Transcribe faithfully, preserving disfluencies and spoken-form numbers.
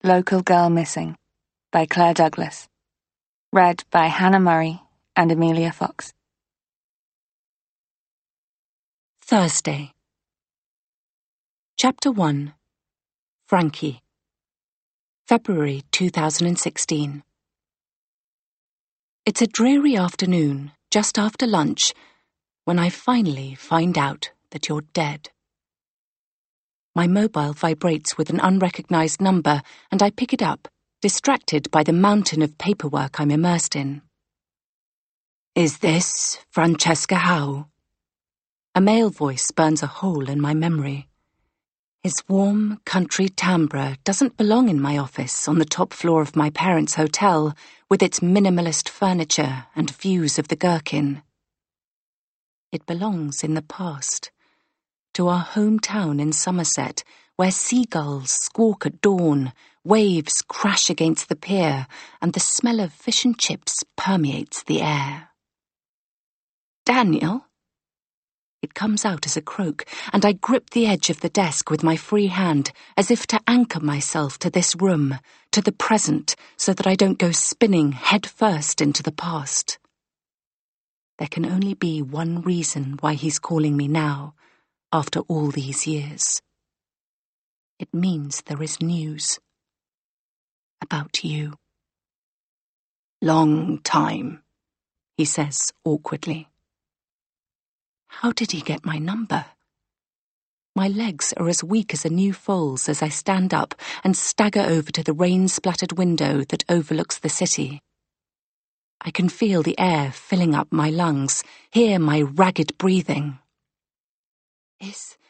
Local Girl Missing by Claire Douglas. Read by Hannah Murray and Amelia Fox. Thursday. Chapter one. Frankie. February two thousand sixteen. It's a dreary afternoon, just after lunch, when I finally find out that you're dead. My mobile vibrates with an unrecognized number, and I pick it up, distracted by the mountain of paperwork I'm immersed in. Is this Francesca Howe? A male voice burns a hole in my memory. His warm, country timbre doesn't belong in my office on the top floor of my parents' hotel with its minimalist furniture and views of the Gherkin. It belongs in the past, to our hometown in Somerset, where seagulls squawk at dawn, waves crash against the pier, and the smell of fish and chips permeates the air. Daniel? It comes out as a croak, and I grip the edge of the desk with my free hand, as if to anchor myself to this room, to the present, so that I don't go spinning head first into the past. There can only be one reason why he's calling me now, after all these years. It means there is news. About you. Long time, he says awkwardly. How did he get my number? My legs are as weak as a new foal's as I stand up and stagger over to the rain-splattered window that overlooks the city. I can feel the air filling up my lungs, hear my ragged breathing. Is